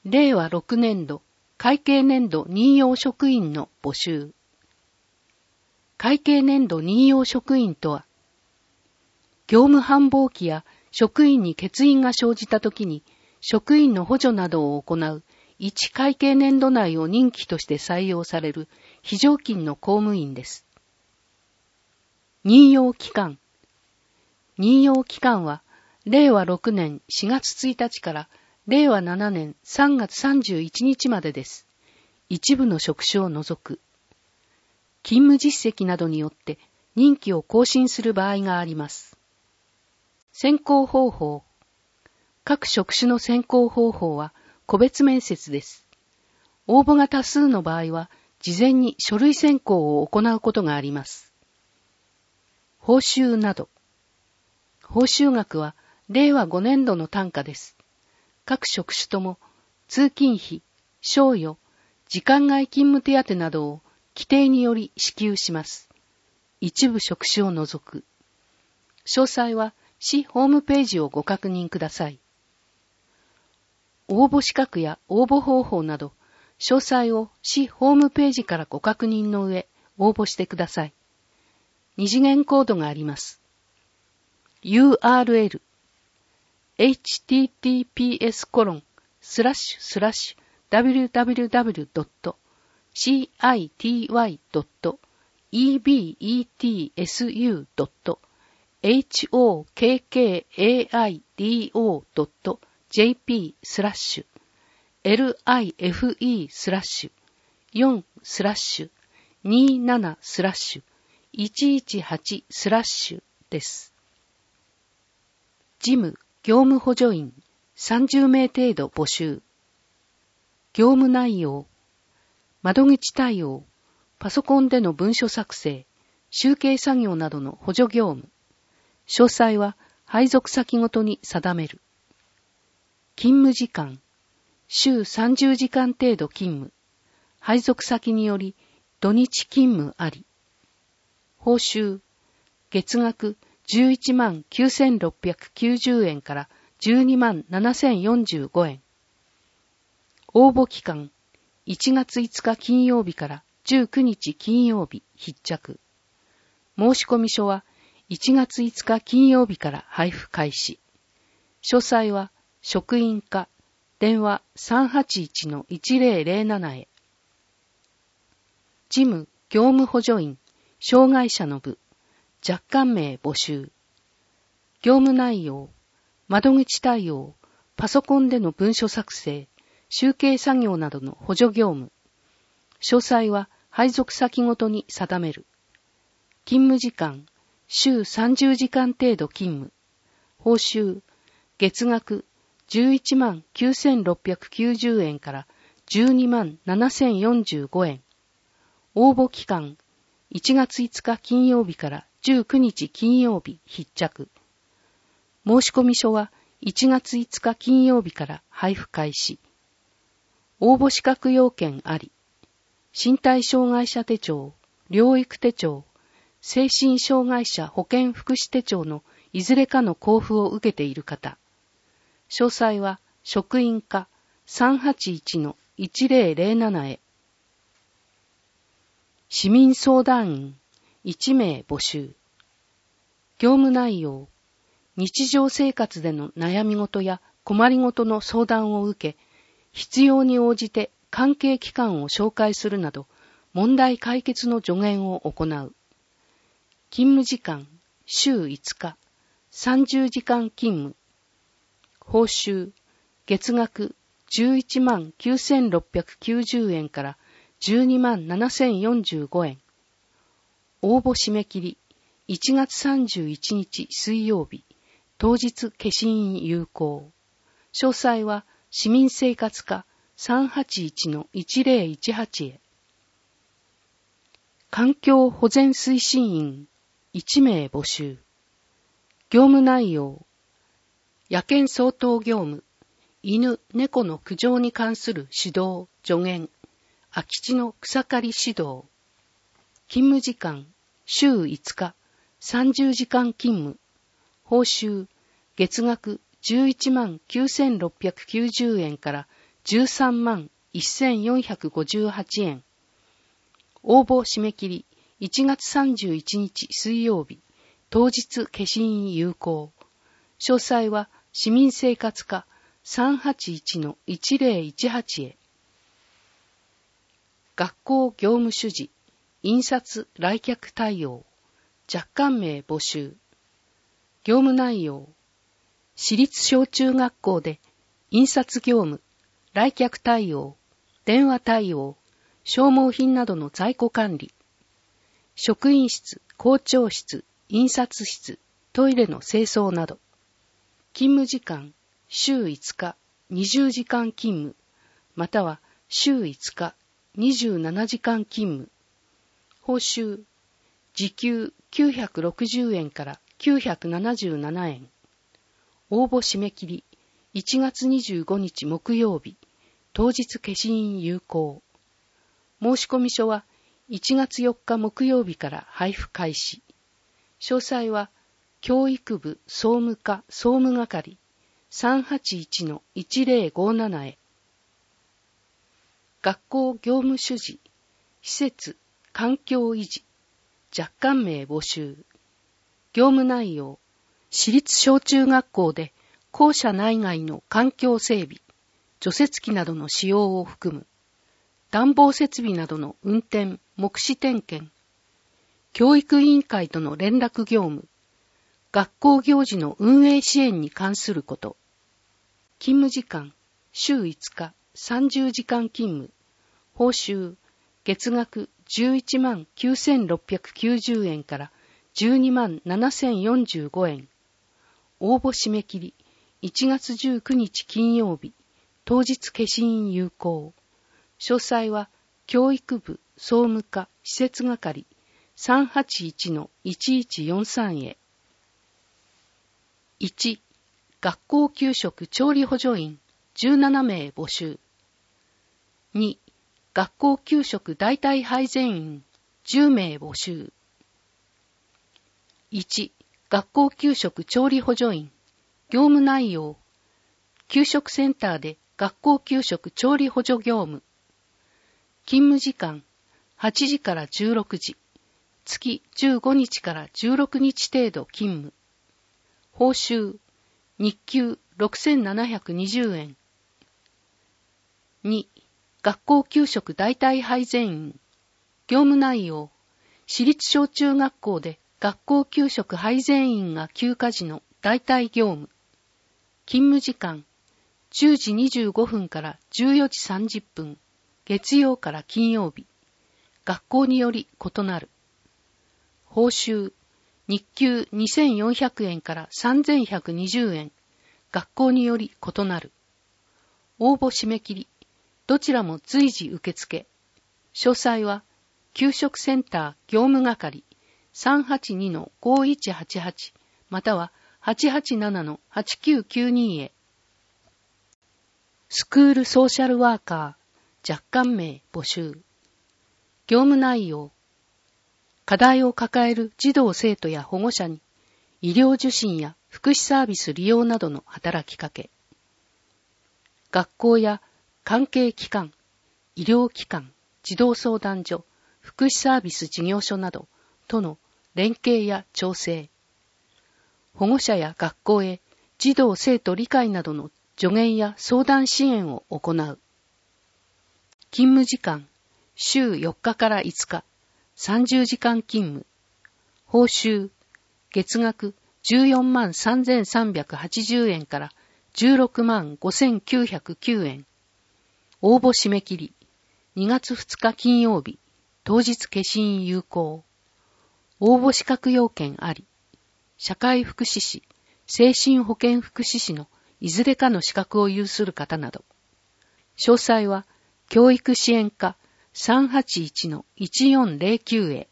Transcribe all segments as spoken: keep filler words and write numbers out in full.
れいわろくねんど会計年度任用職員の募集。会計年度任用職員とは、業務繁忙期や職員に欠員が生じたときに職員の補助などを行う一会計年度内を任期として採用される非常勤の公務員です。任用期間。任用期間は、れいわろくねんしがつついたちかられいわななねんさんがつさんじゅういちにちまでです。一部の職種を除く。勤務実績などによって任期を更新する場合があります。選考方法。各職種の選考方法は個別面接です。応募が多数の場合は、事前に書類選考を行うことがあります。報酬など。報酬額はれいわごねんどの単価です。各職種とも通勤費、賞与、時間外勤務手当などを規定により支給します。一部職種を除く。詳細は市ホームページをご確認ください。応募資格や応募方法など、詳細を市ホームページからご確認の上、応募してください。二次元コードがあります。ユーアールエル エイチティーティーピーエスコロンスラッシュスラッシュダブリューダブリューダブリュードットシーアイティーワイドットイービーイーティーエスユードットエイチオーケーケーエーアイディーオードットジェーピースラッシュエルアイエフイースラッシュよんスラッシュにじゅうななスラッシュいちいちはちスラッシュです。事務業務補助員さんじゅうめい程度募集。業務内容、窓口対応、パソコンでの文書作成、集計作業などの補助業務。詳細は配属先ごとに定める。勤務時間、週さんじゅうじかん程度勤務。配属先により土日勤務あり。報酬、月額じゅういちまんきゅうせんろっぴゃくきゅうじゅうえんからじゅうにまんななせんよんじゅうごえん。応募期間、いちがついつか金曜日からじゅうくにち金曜日必着。申込書はいちがついつか金曜日から配布開始。詳細は職員課電話 さんはちいちのいちぜろぜろなな へ。事務業務補助員障害者の部若干名募集。業務内容、窓口対応、パソコンでの文書作成、集計作業などの補助業務。詳細は配属先ごとに定める。勤務時間、週さんじゅうじかん程度勤務。報酬、月額じゅういちまんきゅうせんろっぴゃくきゅうじゅうえんからじゅうにまんななせんよんじゅうごえん。応募期間、いちがついつか金曜日からじゅうくにち金曜日必着。申込書はいちがついつか金曜日から配布開始。応募資格要件あり。身体障害者手帳、療育手帳、精神障害者保健福祉手帳のいずれかの交付を受けている方。詳細は職員課 さんはちいちのいちぜろぜろなな へ。市民相談員いちめい募集。業務内容、日常生活での悩み事や困りごとの相談を受け、必要に応じて関係機関を紹介するなど、問題解決の助言を行う。勤務時間、週いつか、さんじゅうじかん勤務。報酬、月額じゅういちまんきゅうせんろっぴゃくきゅうじゅうえんからじゅうにまんななせんよんじゅうごえん。応募締め切り、いちがつさんじゅういちにち水曜日、当日消印有効。詳細は市民生活課 さんはちいちのいちぜろいちはち へ。環境保全推進員いちめい募集。業務内容、野犬相当業務、犬、猫の駆除に関する指導、助言、空き地の草刈り指導。勤務時間、週いつか、さんじゅうじかん勤務。報酬、月額じゅういちまんきゅうせんろっぴゃくきゅうじゅうえんからじゅうさんまんせんよんひゃくごじゅうはちえん。応募締め切りいちがつさんじゅういちにち水曜日、当日消印有効。詳細は市民生活課 さんはちいちのいちぜろいちはち へ。学校業務主事、印刷来客対応、若干名募集。業務内容、私立小中学校で印刷業務、来客対応、電話対応、消耗品などの在庫管理、職員室、校長室、印刷室、トイレの清掃など。勤務時間、週いつか、にじゅうじかん勤務、または週いつか、にじゅうななじかん勤務。報酬、時給きゅうひゃくろくじゅうえんからきゅうひゃくななじゅうななえん。応募締め切り、いちがつにじゅうごにち木曜日、当日消印有効。申込書はいちがつよっか木曜日から配布開始。詳細は、教育部総務課総務係 さんはちいちのいちぜろごなな へ。学校業務主事、施設、環境維持、若干名募集。業務内容、私立小中学校で校舎内外の環境整備、除雪機などの使用を含む、暖房設備などの運転、目視点検、教育委員会との連絡業務、学校行事の運営支援に関すること。勤務時間、週いつか、さんじゅうじかん勤務。報酬、月額じゅういちまんきゅうせんろっぴゃくきゅうじゅうえんからじゅうにまんななせんよんじゅうごえん。応募締め切り、いちがつじゅうくにち金曜日、当日消印有効。詳細は、教育部総務課施設係 さんはちいちのいちいちよんさん へ。いち. 学校給食調理補助員じゅうななめい募集。に. 学校給食代替配膳員じゅうめい募集。いち. 学校給食調理補助員。業務内容。給食センターで学校給食調理補助業務。勤務時間、はちじからじゅうろくじ。月じゅうごにちからじゅうろくにち程度勤務。報酬、日給ろくせんななひゃくにじゅうえん。に. 学校給食代替配膳員。業務内容。私立小中学校で学校給食配膳員が休暇時の代替業務。勤務時間。じゅうじにじゅうごふんからじゅうよじさんじゅっぷん。月曜から金曜日。学校により異なる。報酬。日給にせんよんひゃくえんからさんぜんひゃくにじゅうえん。学校により異なる。応募締め切り。どちらも随時受付。詳細は、給食センター業務係 さんはちにのごいちはちはち または はちはちななのはちきゅうきゅうに へ。スクールソーシャルワーカー若干名募集。業務内容。課題を抱える児童生徒や保護者に医療受診や福祉サービス利用などの働きかけ。学校や関係機関、医療機関、児童相談所、福祉サービス事業所などとの連携や調整。保護者や学校へ児童生徒理解などの助言や相談支援を行う。勤務時間、週よっかからいつか、さんじゅうじかん勤務。報酬、月額じゅうよんまんさんぜんさんびゃくはちじゅうえんからじゅうろくまんごせんきゅうひゃくきゅうえん。応募締め切り、にがつふつか金曜日、当日消印有効。応募資格要件あり。社会福祉士、精神保健福祉士のいずれかの資格を有する方など。詳細は、教育支援課 さんはちいちのいちよんぜろきゅう へ。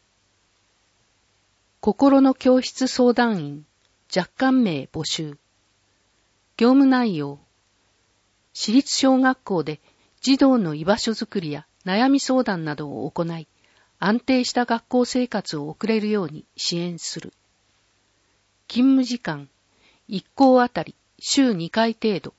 心の教室相談員、若干名募集。業務内容。私立小学校で児童の居場所づくりや悩み相談などを行い、安定した学校生活を送れるように支援する。勤務時間、いっ校あたり週にかい程度、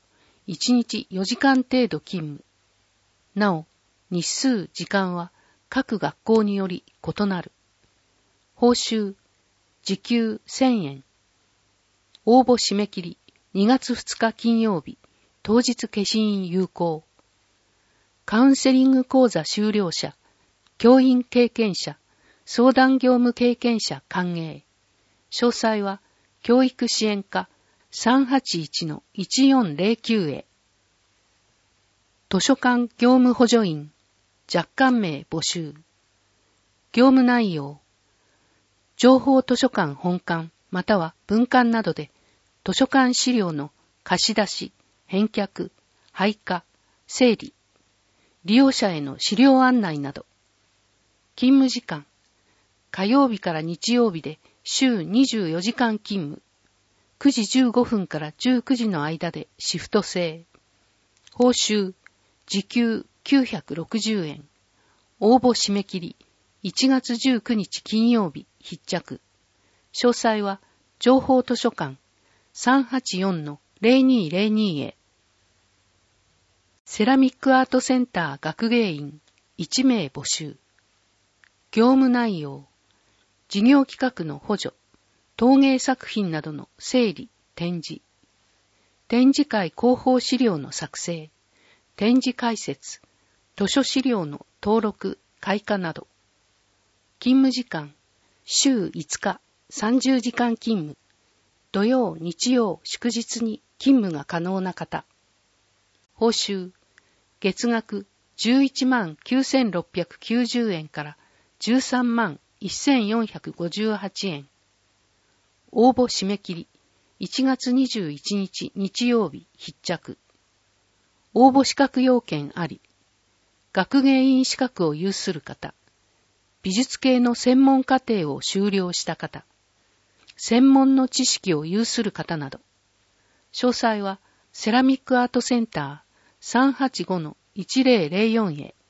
いちにちよじかん程度勤務。なお、日数、時間は各学校により異なる。報酬、時給せんえん。応募締め切りにがつふつか金曜日、当日消印有効。カウンセリング講座修了者、教員経験者、相談業務経験者歓迎。詳細は教育支援課 さんはちいちのいちよんゼロきゅう へ。図書館業務補助員、若干名募集。業務内容。情報図書館本館または分館などで図書館資料の貸し出し、返却、配下、整理、利用者への資料案内など。勤務時間。火曜日から日曜日で週にじゅうよじかん勤務。くじじゅうごふんからじゅうくじの間でシフト制。報酬、時給きゅうひゃくろくじゅうえん。応募締め切り、いちがつじゅうくにち金曜日必着。詳細は、情報図書館 さんはちよんのゼロにゼロに へ。セラミックアートセンター学芸員いちめい募集。業務内容。事業企画の補助、陶芸作品などの整理、展示。展示会広報資料の作成。展示解説、図書資料の登録、開花など。勤務時間、週いつか、さんじゅうじかん勤務。土曜、日曜、祝日に勤務が可能な方。報酬、月額じゅういちまんきゅうせんろっぴゃくきゅうじゅうえんからじゅうさんまんせんよんひゃくごじゅうはちえん。応募締め切り、いちがつにじゅういちにち日曜日必着。応募資格要件あり。学芸員資格を有する方。美術系の専門課程を修了した方。専門の知識を有する方など。詳細はセラミックアートセンター さんはちごのいちぜろゼロよん へ。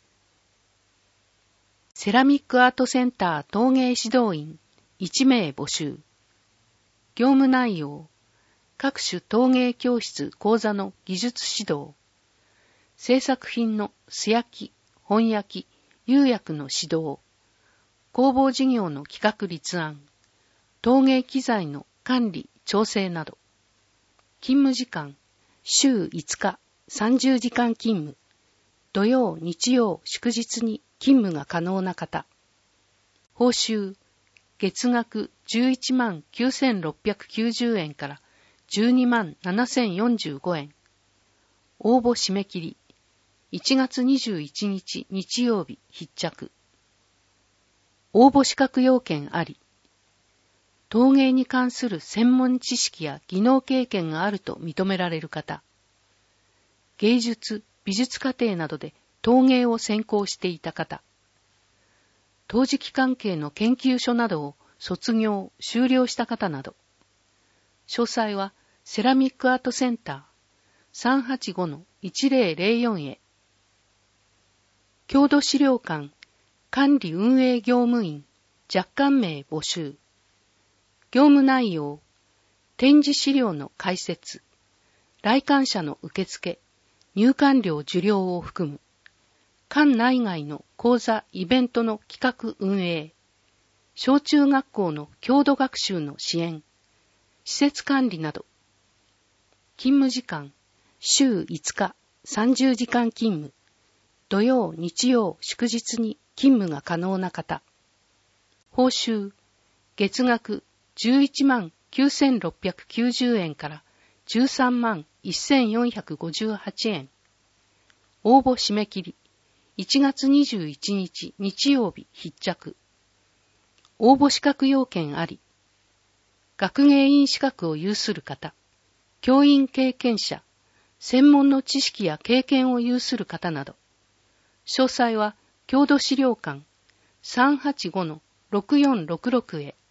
セラミックアートセンター陶芸指導員いちめい募集。業務内容。各種陶芸教室講座の技術指導。制作品の素焼き、本焼き、釉薬の指導。工房事業の企画立案。陶芸機材の管理、調整など。勤務時間。週いつか、さんじゅうじかん勤務。土曜、日曜、祝日に勤務が可能な方。報酬。月額じゅういちまんきゅうせんろっぴゃくきゅうじゅうえんからじゅうにまんななせんよんじゅうごえん。応募締め切り。いちがつにじゅういちにち日曜日必着。応募資格要件あり。陶芸に関する専門知識や技能経験があると認められる方。芸術、美術課程などで陶芸を専攻していた方。陶磁器関係の研究所などを卒業、修了した方など。詳細はセラミックアートセンター さんはちごのいちぜろゼロよん へ。郷土資料館管理運営業務員若干名募集。業務内容。展示資料の解説。来館者の受付、入館料受領を含む。館内外の講座、イベントの企画運営。小中学校の郷土学習の支援。施設管理など。勤務時間。週いつか、さんじゅうじかん勤務。土曜、日曜、祝日に勤務が可能な方。報酬。月額じゅういちまんきゅうせんろっぴゃくきゅうじゅうえんからじゅうさんまんせんよんひゃくごじゅうはちえん。応募締め切り。いちがつにじゅういちにち日曜日必着。応募資格要件あり。学芸員資格を有する方。教員経験者。専門の知識や経験を有する方など。詳細は郷土資料館 さんはちごのろくよんろくろく へ。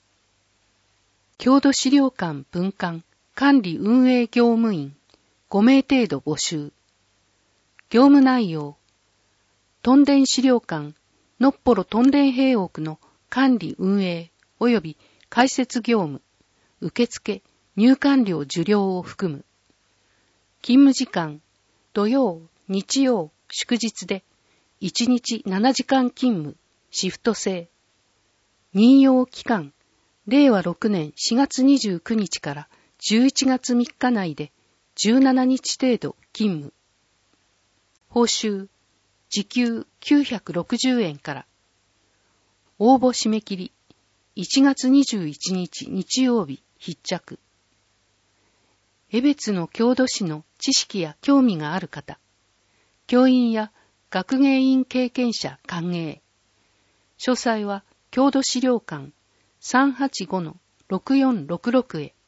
郷土資料館分館管理運営業務員ごめい程度募集。業務内容。屯田資料館のっぽろ屯田平奥の管理運営及び解説業務、受付、入館料受領を含む。 勤務時間、土曜、日曜、祝日で、いちにちななじかん勤務、シフト制。任用期間、れいわろくねんしがつにじゅうくにちからじゅういちがつみっか内でじゅうしちにち程度勤務。報酬、時給きゅうひゃくろくじゅうえんから。応募締め切り、いちがつにじゅういちにち日曜日必着。江別の郷土史の知識や興味がある方、教員や学芸員経験者歓迎。詳細は郷土資料館 さんはちごのろくよんろくろく へ。